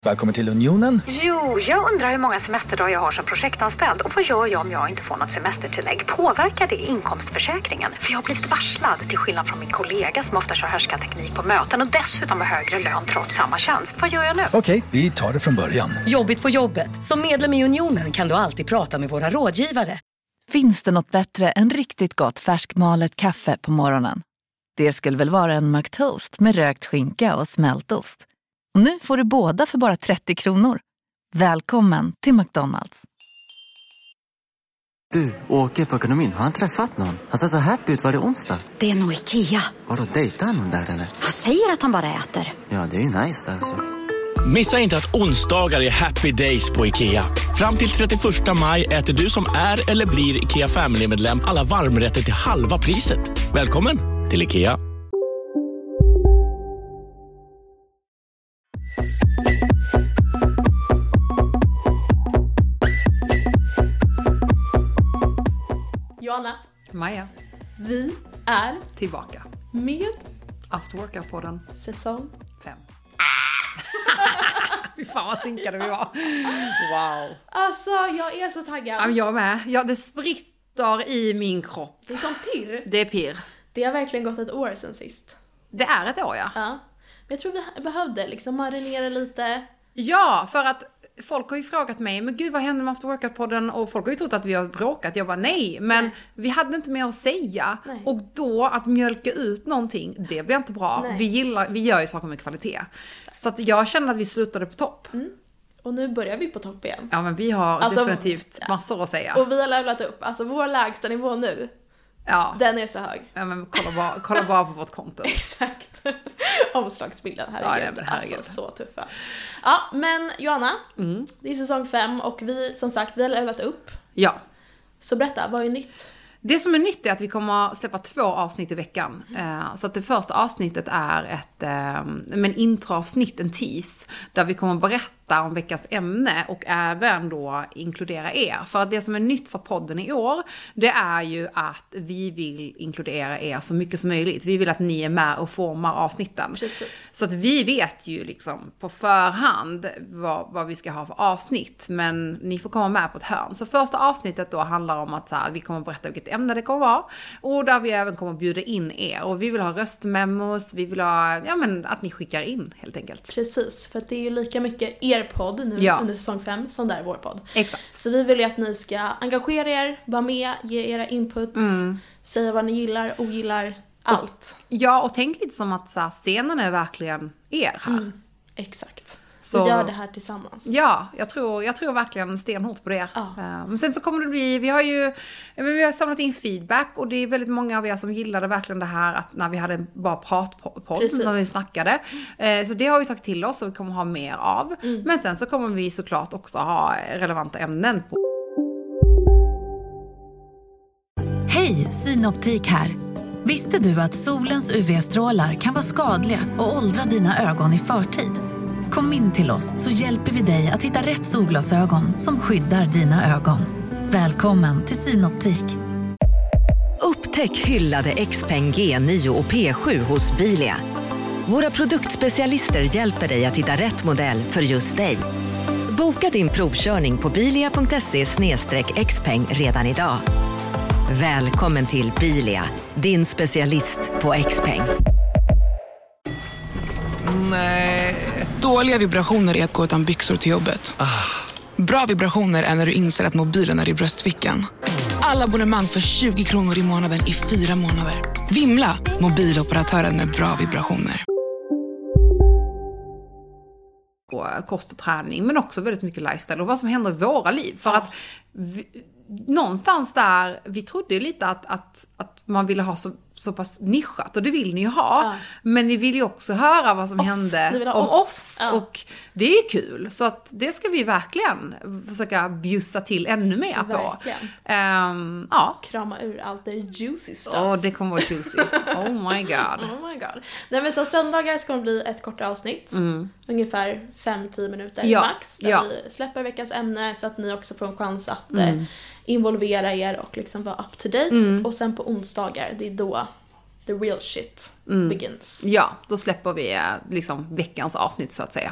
Välkommen till Unionen. Jo, jag undrar hur många semesterdagar jag har som projektanställd. Och vad gör jag om jag inte får något semestertillägg? Påverkar det inkomstförsäkringen? För jag har blivit varslad, till skillnad från min kollega som ofta kör härskarteknik på möten och dessutom har högre lön trots samma tjänst. Vad gör jag nu? Okej, vi tar det från början. Jobbigt på jobbet. Som medlem i Unionen kan du alltid prata med våra rådgivare. Finns det något bättre än riktigt gott färskmalet kaffe på morgonen? Det skulle väl vara en McToast med rökt skinka och smältost. Och nu får du båda för bara 30 kronor. Välkommen till McDonald's. Du, Åke på ekonomin, har han träffat någon? Han ser så happy ut, var det onsdag? Det är nog Ikea. Vadå, dejtar han någon där eller? Han säger att han bara äter. Ja, det är ju nice alltså. Missa inte att onsdagar är happy days på IKEA. Fram till 31 maj äter du som är eller blir IKEA Family-medlem alla varmrätter till halva priset. Välkommen till IKEA. Joanna, Maja, vi är tillbaka med Afterworkout-podden säsong 5. Fy fan vad synkade vi var. Wow. Alltså, jag är så taggad. Ja, jag med. Ja, det spritter i min kropp. Det är som pirr. Det är pirr. Det har verkligen gått ett år sedan sist. Det är ett år, ja. Ja. Men jag tror vi behövde liksom marinera lite. Ja, för att folk har ju frågat mig, men gud vad hände med Afterworkout-podden? Och folk har ju trott att vi har bråkat. Jag bara nej, men vi hade inte mer att säga. Nej. Och då att mjölka ut någonting, det blir inte bra. Nej. Vi gör ju saker med kvalitet. Exakt. Så att jag känner att vi slutade på topp. Och nu börjar vi på topp igen. Ja, men vi har definitivt massor att säga. Och vi har levlat upp. Alltså vår lägsta nivå nu, den är så hög. Ja, men kolla bara på vårt konto. Exakt. Omslagsbilden, herregud. Ja, herregud. Alltså så tuffa. Ja, men Joanna, det är säsong 5 och vi, som sagt, vi har levlat upp. Ja. Så berätta, vad är nytt? Det som är nytt är att vi kommer att släppa 2 avsnitt i veckan. Så att det första avsnittet är ett introavsnitt, en tease, där vi kommer att berätta om veckans ämne och även då inkludera er. För att det som är nytt för podden i år, det är ju att vi vill inkludera er så mycket som möjligt. Vi vill att ni är med och formar avsnitten. Precis. Så att vi vet ju liksom på förhand vad vi ska ha för avsnitt, men ni får komma med på ett hörn. Så första avsnittet då handlar om att så här, vi kommer att berätta vilket ämne det kommer vara, och där vi även kommer att bjuda in er. Och vi vill ha röstmemos, vi vill ha att ni skickar in helt enkelt. Precis, för att det är ju lika mycket er podd nu under säsong 5 som det är vår podd. Exakt. Så vi vill ju att ni ska engagera er, vara med, ge era inputs, säga vad ni gillar, ogillar, allt. Och tänk lite som att så här, scenen är verkligen er här. Exakt. Så vi gör det här tillsammans. Ja, jag tror verkligen stenhårt på det. Men sen så kommer det bli, vi har samlat in feedback, och det är väldigt många av er som gillade verkligen det här att när vi hade bara pratpodd, när vi snackade. Så det har vi tagit till oss och vi kommer ha mer av. Men sen så kommer vi såklart också ha relevanta ämnen på. Hej, Synoptik här. Visste du att solens UV-strålar kan vara skadliga och åldra dina ögon i förtid? Kom in till oss så hjälper vi dig att hitta rätt solglasögon som skyddar dina ögon. Välkommen till Synoptik. Upptäck hyllade XPeng G9 och P7 hos Bilia. Våra produktspecialister hjälper dig att hitta rätt modell för just dig. Boka din provkörning på bilia.se/xpeng redan idag. Välkommen till Bilia, din specialist på XPeng. Nej. Dåliga vibrationer är att gå utan byxor till jobbet. Bra vibrationer är när du inser att mobilen är i bröstfickan. Alla abonnemang för 20 kronor i månaden i 4 månader. Vimla, mobiloperatören med bra vibrationer. Kost och träning, men också väldigt mycket lifestyle och vad som händer i våra liv. För att någonstans där, vi trodde ju lite att man ville ha så pass nischat, och det vill ni ju ha. Men ni vill ju också höra vad som hände om oss. Och det är ju kul. Så att det ska vi verkligen försöka bjussa till ännu mer på. Krama ur allt det juicy stuff. Det kommer vara juicy. Oh my god. Nej, men så söndagar ska det bli ett kortare avsnitt. Ungefär 5-10 minuter max. Där vi släpper veckans ämne så att ni också får en chans att involvera er och liksom vara up to date. Och sen på onsdagar, det är då the real shit begins. Ja, då släpper vi liksom veckans avsnitt så att säga.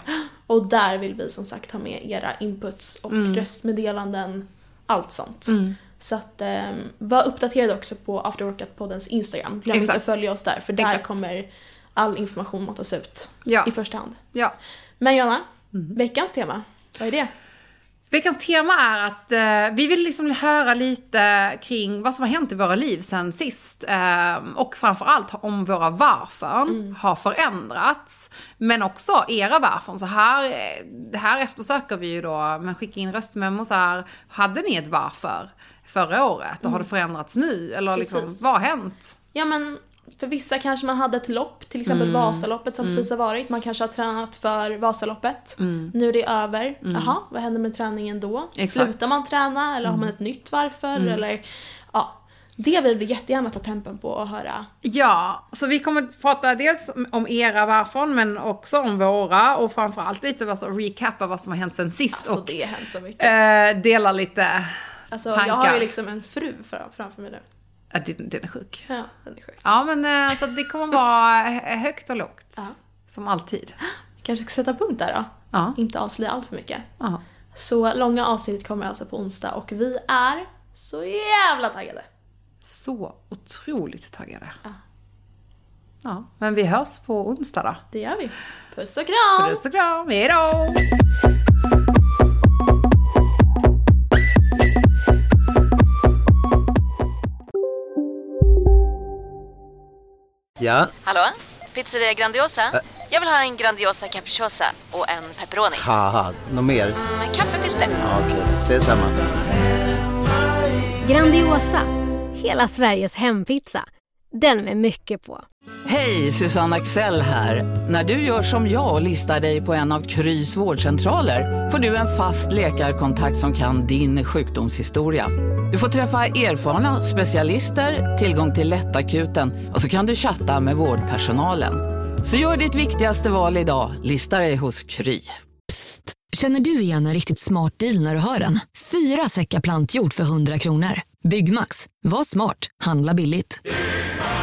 Och där vill vi som sagt ha med era inputs och röstmeddelanden, allt sånt. Så att var uppdaterad också på After Workout-poddens Instagram. Glöm inte att följa oss där, för där kommer all information matas ut i första hand. Ja. Men Jonna, veckans tema, vad är det? Veckans tema är att vi vill liksom höra lite kring vad som har hänt i våra liv sen sist. Och framförallt om våra varför har förändrats. Men också era varför. Så här eftersöker vi ju då, men skicka in röstmemo så här. Hade ni ett varför förra året? Och har det förändrats nu? Eller liksom, vad har hänt? Ja, men för vissa kanske man hade ett lopp, till exempel Vasaloppet som precis har varit. Man kanske har tränat för Vasaloppet. Nu är det över. Jaha, vad händer med träningen då? Exakt. Slutar man träna eller har man ett nytt varför? Eller, det vill vi jättegärna ta tempen på och höra. Ja, så vi kommer att prata dels om era varför, men också om våra. Och framförallt lite recappa vad som har hänt sen sist. Alltså och det har hänt så mycket. Dela lite tankar. Jag har ju liksom en fru framför mig nu. Ja, den är sjuk. Ja, den är sjuk. Ja, men så det kommer vara högt och lågt. Som alltid. Kanske ska sätta punkt där då. Ja. Inte avslöja allt för mycket. Ja. Så långa avsnitt kommer alltså på onsdag. Och vi är så jävla taggade. Så otroligt taggade. Ja, men vi hörs på onsdag då. Det gör vi. Puss och kram. Puss och kram. Hej då. Ja? Hallå? Pizzeria Grandiosa? Jag vill ha en Grandiosa capriciosa och en pepperoni. Haha, något mer? Kaffefilter. Ja, okej, ses samma. Grandiosa, hela Sveriges hempizza. Den med mycket på. Hej, Susanne Axel här. När du gör som jag och listar dig på en av Krys vårdcentraler får du en fast läkarkontakt som kan din sjukdomshistoria. Du får träffa erfarna specialister, tillgång till lättakuten och så kan du chatta med vårdpersonalen. Så gör ditt viktigaste val idag, lista dig hos Kry. Psst, känner du igen en riktigt smart deal när du hör den? 4 säckar plantjord för 100 kronor. Byggmax, var smart, handla billigt.